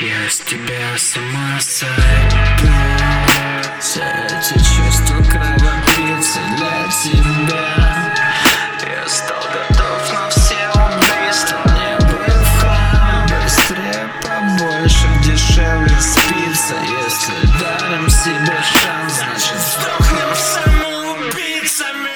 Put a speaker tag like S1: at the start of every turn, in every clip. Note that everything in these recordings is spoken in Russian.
S1: Я с тебя с ума сойду. Все эти чувства кровопийцы для тебя. Я стал готов на все убийства. Не был в хлам. Быстрее, побольше, дешевле спится. Если дарим себе шанс, значит сдохнем самоубийцами.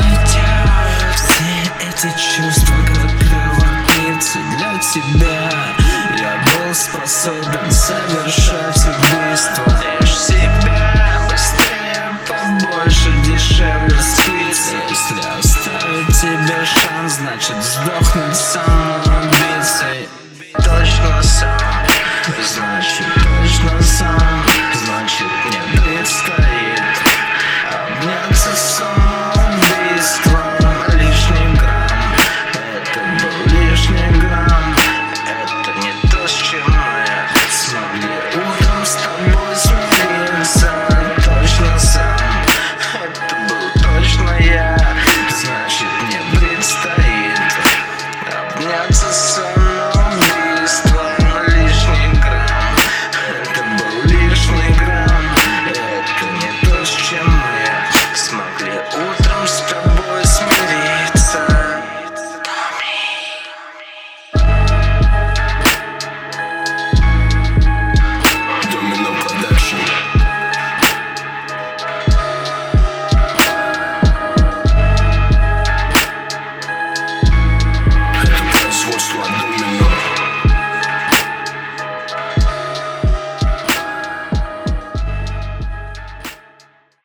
S1: Все эти чувства как кровопийцы для тебя. Я был способен совершать убийство. Лишь себя, быстрее, побольше, дешевле спится. Если оставить тебе шанс, значит сдохнуть самоубийцей. Точно сам, значит точно сам. Значит мне предстоит обняться с самоубийством. Лишний грамм, это был лишний грамм. Это не то, с чем мы смогли утром с тобой смириться. Точно сам, это был точно я. Значит мне предстоит обняться с